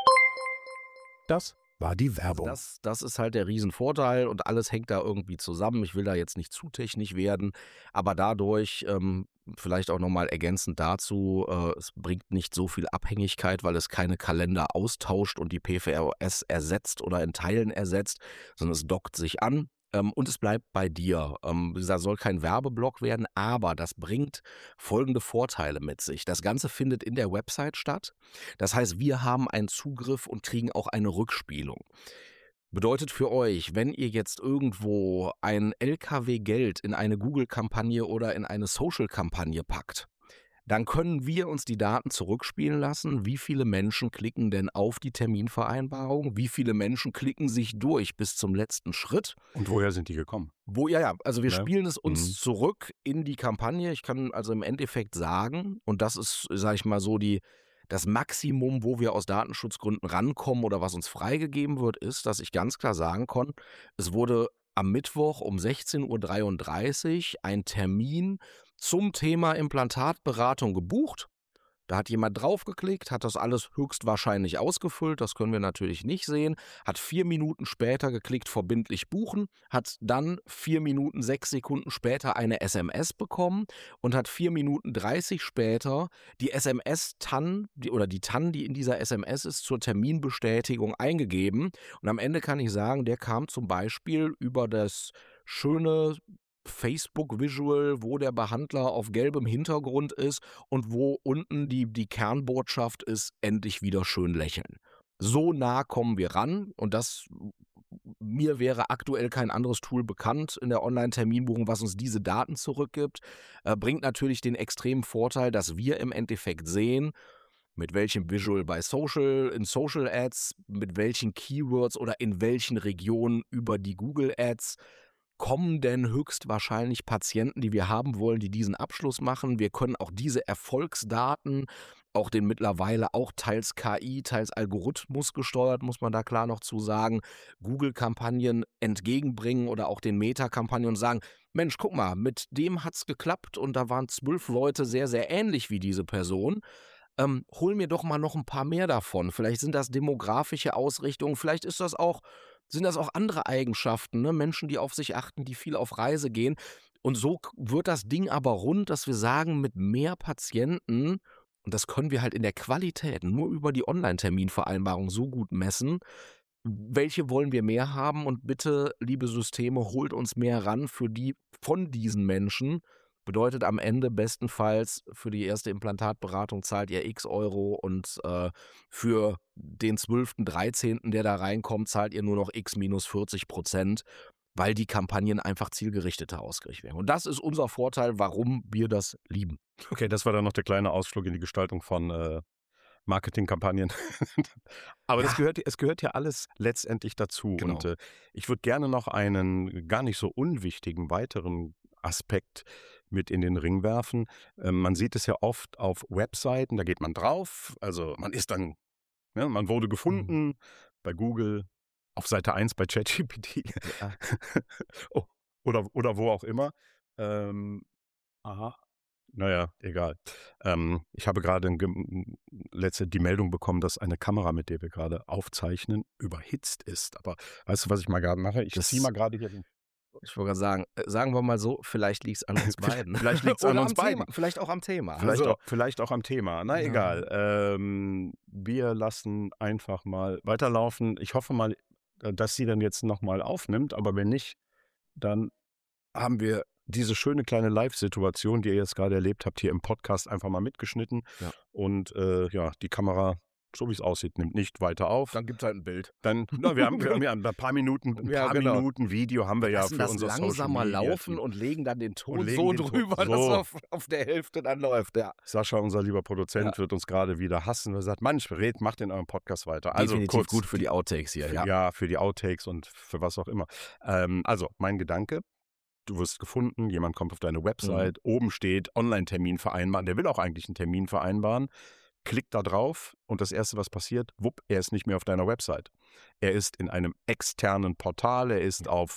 Das war die Werbung. Das ist halt der Riesenvorteil und alles hängt da irgendwie zusammen. Ich will da jetzt nicht zu technisch werden, aber dadurch, vielleicht auch nochmal ergänzend dazu, es bringt nicht so viel Abhängigkeit, weil es keine Kalender austauscht und die PVRS ersetzt oder in Teilen ersetzt, sondern es dockt sich an. Und es bleibt bei dir. Da soll kein Werbeblock werden, aber das bringt folgende Vorteile mit sich. Das Ganze findet in der Website statt. Das heißt, wir haben einen Zugriff und kriegen auch eine Rückspielung. Bedeutet für euch, wenn ihr jetzt irgendwo ein LKW Geld in eine Google-Kampagne oder in eine Social-Kampagne packt, dann können wir uns die Daten zurückspielen lassen. Wie viele Menschen klicken denn auf die Terminvereinbarung? Wie viele Menschen klicken sich durch bis zum letzten Schritt? Und woher sind die gekommen? Also wir spielen es uns zurück in die Kampagne. Ich kann also im Endeffekt sagen, und das ist, sage ich mal so, das Maximum, wo wir aus Datenschutzgründen rankommen oder was uns freigegeben wird, ist, dass ich ganz klar sagen kann, es wurde am Mittwoch um 16:33 Uhr ein Termin zum Thema Implantatberatung gebucht. Da hat jemand draufgeklickt, hat das alles höchstwahrscheinlich ausgefüllt, das können wir natürlich nicht sehen, hat 4 Minuten später geklickt, verbindlich buchen, hat dann 4 Minuten 6 Sekunden später eine SMS bekommen und hat 4 Minuten 30 später die SMS-TAN oder die TAN, die in dieser SMS ist, zur Terminbestätigung eingegeben. Und am Ende kann ich sagen, der kam zum Beispiel über das schöne Facebook-Visual, wo der Behandler auf gelbem Hintergrund ist und wo unten die Kernbotschaft ist, endlich wieder schön lächeln. So nah kommen wir ran und mir wäre aktuell kein anderes Tool bekannt in der Online-Terminbuchung, was uns diese Daten zurückgibt. Bringt natürlich den extremen Vorteil, dass wir im Endeffekt sehen, mit welchem Visual bei Social, in Social Ads, mit welchen Keywords oder in welchen Regionen über die Google Ads kommen denn höchstwahrscheinlich Patienten, die wir haben wollen, die diesen Abschluss machen. Wir können auch diese Erfolgsdaten, auch den mittlerweile auch teils KI, teils Algorithmus gesteuert, muss man da klar noch zu sagen, Google-Kampagnen entgegenbringen oder auch den Meta-Kampagnen und sagen, Mensch, guck mal, mit dem hat's geklappt und da waren 12 Leute sehr, sehr ähnlich wie diese Person. Hol mir doch mal noch ein paar mehr davon. Vielleicht sind das demografische Ausrichtungen, vielleicht sind das auch andere Eigenschaften, ne? Menschen, die auf sich achten, die viel auf Reise gehen. Und so wird das Ding aber rund, dass wir sagen, mit mehr Patienten, und das können wir halt in der Qualität nur über die Online-Terminvereinbarung so gut messen, welche wollen wir mehr haben und bitte, liebe Systeme, holt uns mehr ran für die von diesen Menschen. Bedeutet am Ende bestenfalls für die erste Implantatberatung zahlt ihr x Euro und für den 12., 13., der da reinkommt, zahlt ihr nur noch x minus 40%, weil die Kampagnen einfach zielgerichteter ausgerichtet werden. Und das ist unser Vorteil, warum wir das lieben. Okay, das war dann noch der kleine Ausflug in die Gestaltung von Marketingkampagnen. Aber es gehört ja alles letztendlich dazu. Genau. Und ich würde gerne noch einen gar nicht so unwichtigen weiteren Aspekt mit in den Ring werfen. Man sieht es ja oft auf Webseiten, da geht man drauf, also man ist dann, ja, man wurde gefunden bei Google, auf Seite 1 bei ChatGPT oder wo auch immer. Naja, egal. Ich habe gerade die Meldung bekommen, dass eine Kamera, mit der wir gerade aufzeichnen, überhitzt ist. Aber weißt du, was ich mal gerade mache? Ich ziehe mal gerade hier den... Ich wollte gerade sagen wir mal so, vielleicht liegt es an uns beiden. Vielleicht liegt es an uns beiden. Vielleicht auch am Thema. Vielleicht auch am Thema. Na, egal. Wir lassen einfach mal weiterlaufen. Ich hoffe mal, dass sie dann jetzt nochmal aufnimmt. Aber wenn nicht, dann haben wir diese schöne kleine Live-Situation, die ihr jetzt gerade erlebt habt, hier im Podcast einfach mal mitgeschnitten. Ja. Und die Kamera, so wie es aussieht, nimmt nicht weiter auf. Dann gibt es halt ein Bild. Dann, wir haben ja ein paar Minuten Video haben wir ja für unser Social Media. Langsamer laufen und legen dann den Ton so drüber, dass auf der Hälfte dann läuft. Ja. Sascha, unser lieber Produzent, wird uns gerade wieder hassen. Er sagt, Mensch, macht in eurem Podcast weiter. Also definitiv gut für die Outtakes hier. Ja, für die Outtakes und für was auch immer. Also, mein Gedanke: Du wirst gefunden, jemand kommt auf deine Website, oben steht Online-Termin vereinbaren, der will auch eigentlich einen Termin vereinbaren, klickt da drauf und das Erste, was passiert, wupp, er ist nicht mehr auf deiner Website. Er ist in einem externen Portal, er ist auf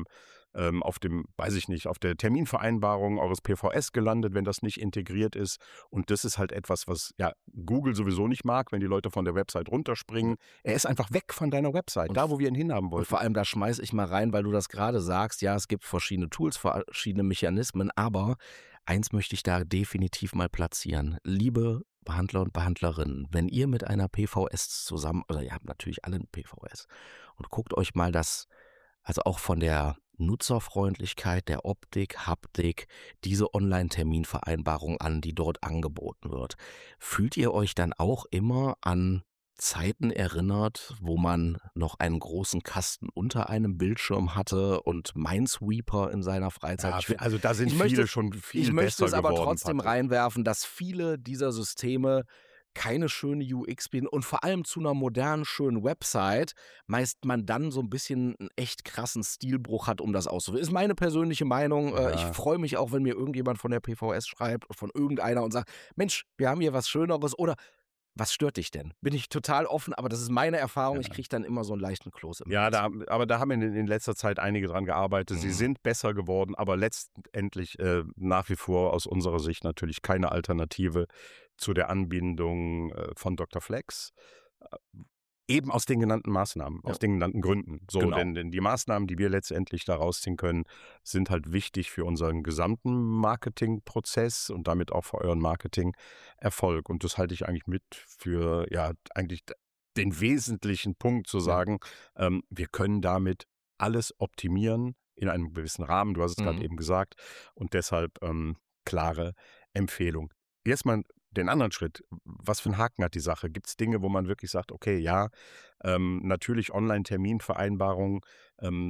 der Terminvereinbarung eures PVS gelandet, wenn das nicht integriert ist. Und das ist halt etwas, was Google sowieso nicht mag, wenn die Leute von der Website runterspringen. Er ist einfach weg von deiner Website, da wo wir ihn hinhaben wollten. Und vor allem, da schmeiße ich mal rein, weil du das gerade sagst, ja, es gibt verschiedene Tools, verschiedene Mechanismen, aber eins möchte ich da definitiv mal platzieren. Liebe Behandler und Behandlerinnen, wenn ihr mit einer PVS zusammen, oder ihr habt natürlich alle eine PVS, und guckt euch mal also auch von der Nutzerfreundlichkeit, der Optik, Haptik, diese Online-Terminvereinbarung an, die dort angeboten wird. Fühlt ihr euch dann auch immer an Zeiten erinnert, wo man noch einen großen Kasten unter einem Bildschirm hatte und Minesweeper in seiner Freizeit? Ja, also da sind viele schon viel besser geworden. Ich möchte es aber trotzdem reinwerfen, dass viele dieser Systeme keine schöne UX bieten und vor allem zu einer modernen, schönen Website meist man dann so ein bisschen einen echt krassen Stilbruch hat, um das auszuführen. Ist meine persönliche Meinung. Ja. Ich freue mich auch, wenn mir irgendjemand von der PVS schreibt, von irgendeiner und sagt, Mensch, wir haben hier was Schöneres oder was stört dich denn? Bin ich total offen, aber das ist meine Erfahrung. Ja. Ich kriege dann immer so einen leichten Kloß im Hals. Aber da haben in letzter Zeit einige dran gearbeitet. Sie sind besser geworden, aber letztendlich nach wie vor aus unserer Sicht natürlich keine Alternative zu der Anbindung von Dr. Flex. Eben aus den genannten Maßnahmen, aus den genannten Gründen. So, genau. Denn die Maßnahmen, die wir letztendlich da rausziehen können, sind halt wichtig für unseren gesamten Marketingprozess und damit auch für euren Marketingerfolg. Und das halte ich eigentlich mit für eigentlich den wesentlichen Punkt zu sagen, wir können damit alles optimieren in einem gewissen Rahmen. Du hast es gerade eben gesagt. Und deshalb klare Empfehlung. Erstmal den anderen Schritt, was für einen Haken hat die Sache? Gibt es Dinge, wo man wirklich sagt, okay, natürlich Online-Terminvereinbarung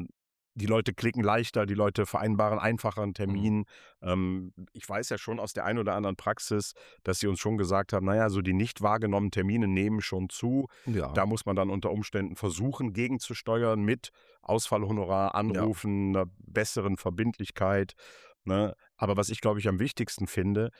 Die Leute klicken leichter, die Leute vereinbaren einfacher einen Termin. Ich weiß ja schon aus der einen oder anderen Praxis, dass sie uns schon gesagt haben, naja, so die nicht wahrgenommenen Termine nehmen schon zu. Ja. Da muss man dann unter Umständen versuchen, gegenzusteuern mit Ausfallhonorar, Anrufen, einer besseren Verbindlichkeit. Ne? Aber was ich, glaube ich, am wichtigsten finde,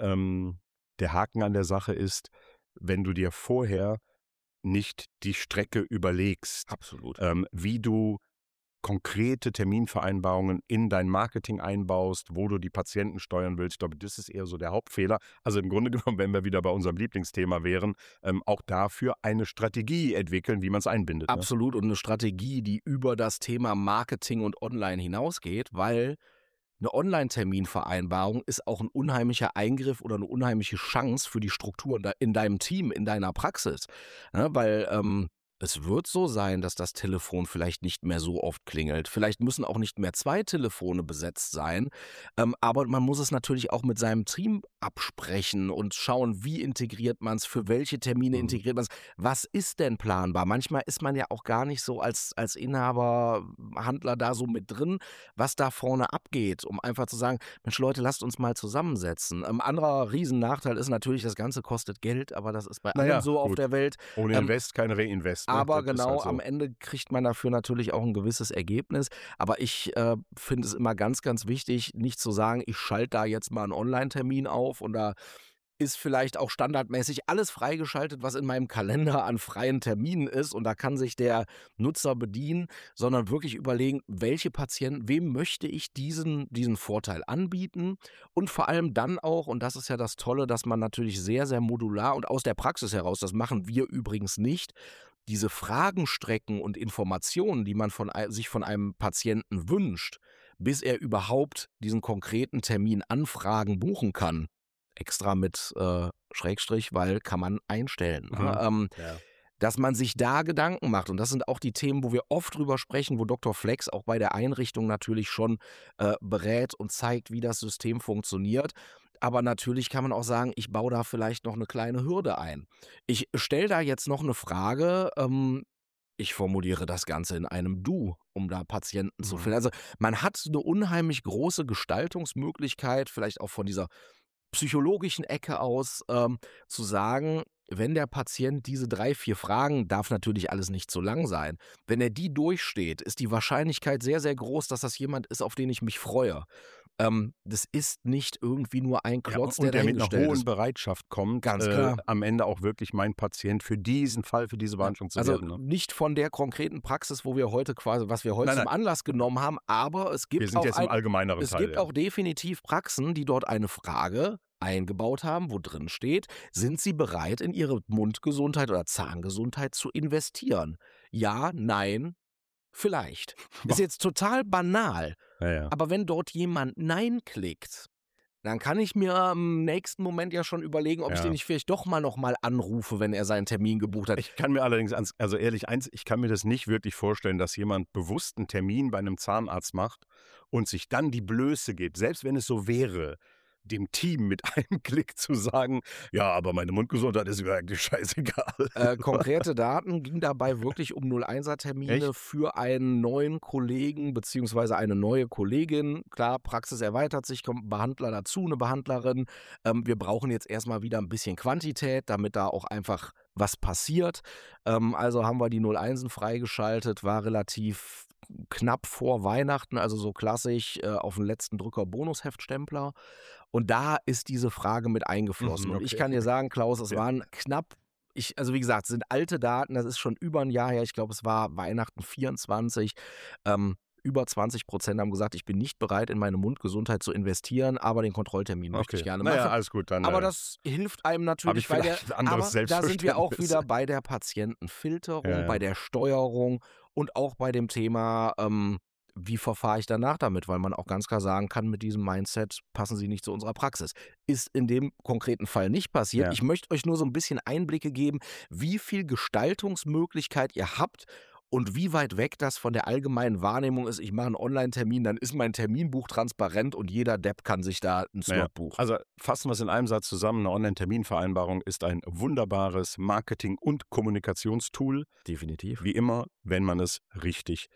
der Haken an der Sache ist, wenn du dir vorher nicht die Strecke überlegst, Absolut. Wie du konkrete Terminvereinbarungen in dein Marketing einbaust, wo du die Patienten steuern willst. Ich glaube, das ist eher so der Hauptfehler. Also im Grunde genommen, wenn wir wieder bei unserem Lieblingsthema wären, auch dafür eine Strategie entwickeln, wie man es einbindet. Absolut. Und eine Strategie, die über das Thema Marketing und Online hinausgeht, weil eine Online-Terminvereinbarung ist auch ein unheimlicher Eingriff oder eine unheimliche Chance für die Struktur in deinem Team, in deiner Praxis. Ja, weil es wird so sein, dass das Telefon vielleicht nicht mehr so oft klingelt. Vielleicht müssen auch nicht mehr 2 Telefone besetzt sein. Aber man muss es natürlich auch mit seinem Team absprechen und schauen, wie integriert man es, für welche Termine integriert man es. Was ist denn planbar? Manchmal ist man ja auch gar nicht so als Inhaber, Handler da so mit drin, was da vorne abgeht, um einfach zu sagen, Mensch Leute, lasst uns mal zusammensetzen. Anderer Riesennachteil ist natürlich, das Ganze kostet Geld, aber das ist bei allem so auf der Welt. Ohne Invest kein Reinvest. Aber genau, am Ende kriegt man dafür natürlich auch ein gewisses Ergebnis. Aber ich finde es immer ganz, ganz wichtig, nicht zu sagen, ich schalte da jetzt mal einen Online-Termin auf und da ist vielleicht auch standardmäßig alles freigeschaltet, was in meinem Kalender an freien Terminen ist und da kann sich der Nutzer bedienen, sondern wirklich überlegen, welche Patienten, wem möchte ich diesen Vorteil anbieten und vor allem dann auch, und das ist ja das Tolle, dass man natürlich sehr, sehr modular und aus der Praxis heraus, das machen wir übrigens nicht, diese Fragenstrecken und Informationen, die man sich von einem Patienten wünscht, bis er überhaupt diesen konkreten Termin anfragen, buchen kann, extra mit Schrägstrich, weil kann man einstellen. Dass man sich da Gedanken macht. Und das sind auch die Themen, wo wir oft drüber sprechen, wo Dr. Flex auch bei der Einrichtung natürlich schon berät und zeigt, wie das System funktioniert. Aber natürlich kann man auch sagen, ich baue da vielleicht noch eine kleine Hürde ein. Ich stelle da jetzt noch eine Frage, ich formuliere das Ganze in einem Du, um da Patienten zu finden. Also man hat eine unheimlich große Gestaltungsmöglichkeit, vielleicht auch von dieser psychologischen Ecke aus, zu sagen, wenn der Patient diese 3, 4 Fragen, darf natürlich alles nicht so lang sein, wenn er die durchsteht, ist die Wahrscheinlichkeit sehr, sehr groß, dass das jemand ist, auf den ich mich freue. Das ist nicht irgendwie nur ein Klotz, der mit einer hohen ist. Bereitschaft kommt, Ganz klar. Am Ende auch wirklich mein Patient für diesen Fall, für diese Behandlung zu werden. Also nicht von der konkreten Praxis, was wir heute zum Anlass genommen haben, aber es gibt wir sind jetzt im allgemeineren Teil. Es gibt auch definitiv Praxen, die dort eine Frage eingebaut haben, wo drin steht, sind Sie bereit, in Ihre Mundgesundheit oder Zahngesundheit zu investieren? Ja, nein, vielleicht. Ist jetzt total banal, aber wenn dort jemand Nein klickt, dann kann ich mir im nächsten Moment ja schon überlegen, ob ich den nicht vielleicht doch noch mal anrufe, wenn er seinen Termin gebucht hat. Ich kann mir allerdings, also ehrlich, ich kann mir das nicht wirklich vorstellen, dass jemand bewusst einen Termin bei einem Zahnarzt macht und sich dann die Blöße gibt, selbst wenn es so wäre, dem Team mit einem Klick zu sagen, ja, aber meine Mundgesundheit ist mir eigentlich scheißegal. Konkrete Daten ging dabei wirklich um 01er-Termine für einen neuen Kollegen bzw. eine neue Kollegin. Klar, Praxis erweitert sich, kommt ein Behandler dazu, eine Behandlerin. Wir brauchen jetzt erstmal wieder ein bisschen Quantität, damit da auch einfach was passiert. Also haben wir die 01en freigeschaltet, war relativ knapp vor Weihnachten, also so klassisch auf den letzten Drücker Bonusheftstempler. Und da ist diese Frage mit eingeflossen. Und ich kann dir sagen, Klaus, es waren knapp, also wie gesagt, es sind alte Daten, das ist schon über ein Jahr her, ich glaube, es war Weihnachten 24. Über 20% haben gesagt, ich bin nicht bereit, in meine Mundgesundheit zu investieren, aber den Kontrolltermin möchte ich gerne machen. Naja, alles gut, dann. Aber das hilft einem natürlich bei der, aber da sind wir auch wieder bei der Patientenfilterung, bei der Steuerung und auch bei dem Thema, wie verfahre ich danach damit, weil man auch ganz klar sagen kann, mit diesem Mindset passen Sie nicht zu unserer Praxis. Ist in dem konkreten Fall nicht passiert. Ja. Ich möchte euch nur so ein bisschen Einblicke geben, wie viel Gestaltungsmöglichkeit ihr habt und wie weit weg das von der allgemeinen Wahrnehmung ist. Ich mache einen Online-Termin, dann ist mein Terminbuch transparent und jeder Depp kann sich da einen Slot buchen. Also fassen wir es in einem Satz zusammen. Eine Online-Terminvereinbarung ist ein wunderbares Marketing- und Kommunikationstool. Definitiv. Wie immer, wenn man es richtig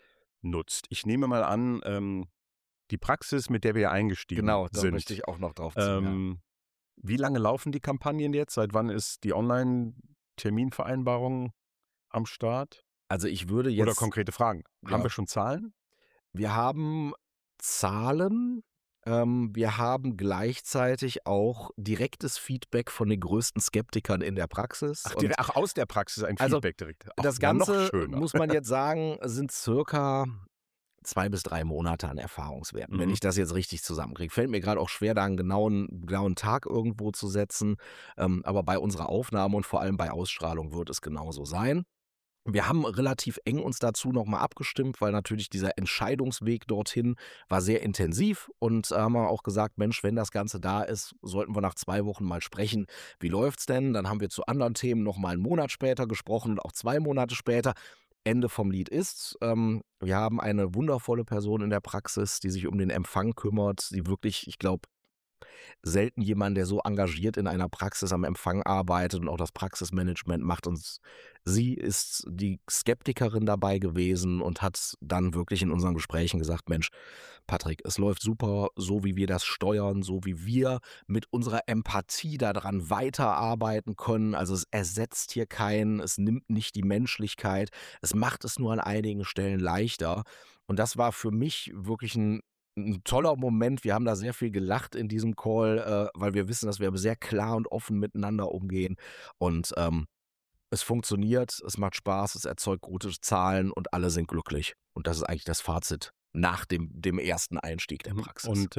nutzt. Ich nehme mal an, die Praxis, mit der wir eingestiegen Genau, da sind. möchte ich auch noch drauf ziehen. Wie lange laufen die Kampagnen jetzt? Seit wann ist die Online-Terminvereinbarung am Start? Also ich würde jetzt... Oder konkrete Fragen. Ja. Haben wir schon Zahlen? Wir haben Zahlen, wir haben gleichzeitig auch direktes Feedback von den größten Skeptikern in der Praxis. Ach, aus der Praxis ein Also, Feedback direkt. Ach, das ja, noch Ganze, schöner. muss man jetzt sagen, sind circa 2 bis 3 Monate an Erfahrungswerten, wenn ich das jetzt richtig zusammenkriege. Fällt mir gerade auch schwer, da einen genauen Tag irgendwo zu setzen, aber bei unserer Aufnahme und vor allem bei Ausstrahlung wird es genauso sein. Wir haben relativ eng uns dazu nochmal abgestimmt, weil natürlich dieser Entscheidungsweg dorthin war sehr intensiv und haben wir auch gesagt, Mensch, wenn das Ganze da ist, sollten wir nach 2 Wochen mal sprechen. Wie läuft's denn? Dann haben wir zu anderen Themen nochmal einen Monat später gesprochen und auch 2 Monate später. Ende vom Lied ist, wir haben eine wundervolle Person in der Praxis, die sich um den Empfang kümmert, die wirklich, ich glaube, selten jemand, der so engagiert in einer Praxis am Empfang arbeitet und auch das Praxismanagement macht. Und sie ist die Skeptikerin dabei gewesen und hat dann wirklich in unseren Gesprächen gesagt, Mensch, Patrick, es läuft super, so wie wir das steuern, so wie wir mit unserer Empathie daran weiterarbeiten können. Also es ersetzt hier keinen, es nimmt nicht die Menschlichkeit, es macht es nur an einigen Stellen leichter. Und das war für mich wirklich ein toller Moment. Wir haben da sehr viel gelacht in diesem Call, weil wir wissen, dass wir sehr klar und offen miteinander umgehen. Und es funktioniert, es macht Spaß, es erzeugt gute Zahlen und alle sind glücklich. Und das ist eigentlich das Fazit nach dem ersten Einstieg der Praxis. Und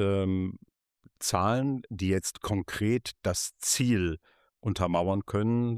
Zahlen, die jetzt konkret das Ziel untermauern können,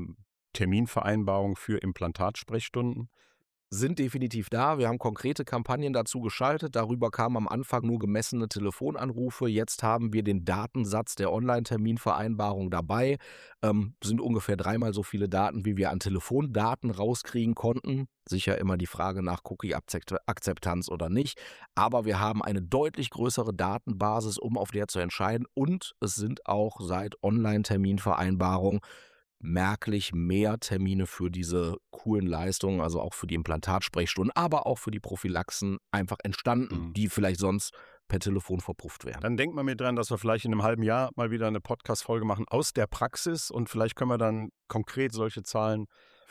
Terminvereinbarung für Implantatsprechstunden, sind definitiv da. Wir haben konkrete Kampagnen dazu geschaltet. Darüber kamen am Anfang nur gemessene Telefonanrufe. Jetzt haben wir den Datensatz der Online-Terminvereinbarung dabei. Sind ungefähr 3-mal so viele Daten, wie wir an Telefondaten rauskriegen konnten. Sicher immer die Frage nach Cookie-Akzeptanz oder nicht. Aber wir haben eine deutlich größere Datenbasis, um auf der zu entscheiden. Und es sind auch seit Online-Terminvereinbarung merklich mehr Termine für diese coolen Leistungen, also auch für die Implantatsprechstunden, aber auch für die Prophylaxen einfach entstanden, die vielleicht sonst per Telefon verpufft wären. Dann denkt man mir dran, dass wir vielleicht in einem halben Jahr mal wieder eine Podcast-Folge machen aus der Praxis und vielleicht können wir dann konkret solche Zahlen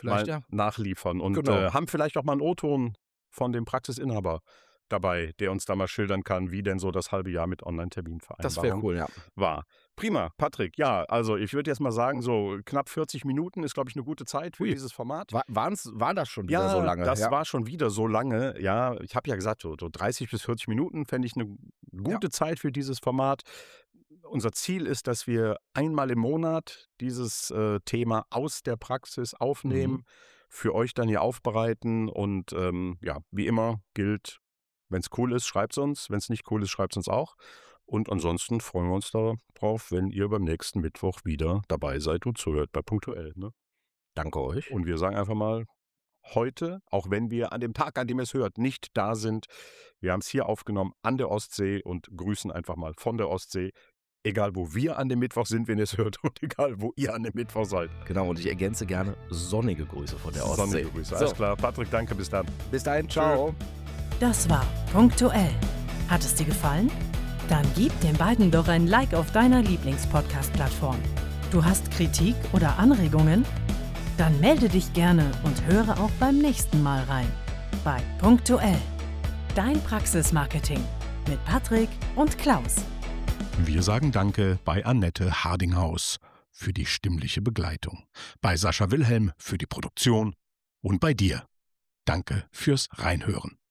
nachliefern und haben vielleicht auch mal einen O-Ton von dem Praxisinhaber dabei, der uns da mal schildern kann, wie denn so das halbe Jahr mit Online-Terminvereinbarung das wäre cool, ja. war. Prima, Patrick. Ja, also ich würde jetzt mal sagen, so knapp 40 Minuten ist, glaube ich, eine gute Zeit für dieses Format. War das schon wieder so lange? Das war schon wieder so lange. Ja, ich habe ja gesagt, so 30 bis 40 Minuten fände ich eine gute Zeit für dieses Format. Unser Ziel ist, dass wir einmal im Monat dieses Thema aus der Praxis aufnehmen, für euch dann hier aufbereiten und wie immer gilt, wenn es cool ist, schreibt es uns. Wenn es nicht cool ist, schreibt es uns auch. Und ansonsten freuen wir uns darauf, wenn ihr beim nächsten Mittwoch wieder dabei seid und zuhört bei Punktuell. Ne? Danke euch. Und wir sagen einfach mal, heute, auch wenn wir an dem Tag, an dem ihr es hört, nicht da sind, wir haben es hier aufgenommen an der Ostsee und grüßen einfach mal von der Ostsee. Egal, wo wir an dem Mittwoch sind, wenn ihr es hört, und egal, wo ihr an dem Mittwoch seid. Genau, und ich ergänze gerne sonnige Grüße von der Ostsee. Sonnige Grüße, alles klar. Patrick, danke, bis dann. Bis dahin, ciao. Das war Punktuell. Hat es dir gefallen? Dann gib den beiden doch ein Like auf deiner Lieblings-Podcast-Plattform. Du hast Kritik oder Anregungen? Dann melde dich gerne und höre auch beim nächsten Mal rein. Bei Punktuell. Dein Praxismarketing mit Patrick und Klaus. Wir sagen Danke bei Annette Hardinghaus für die stimmliche Begleitung, bei Sascha Wilhelm für die Produktion und bei dir. Danke fürs Reinhören.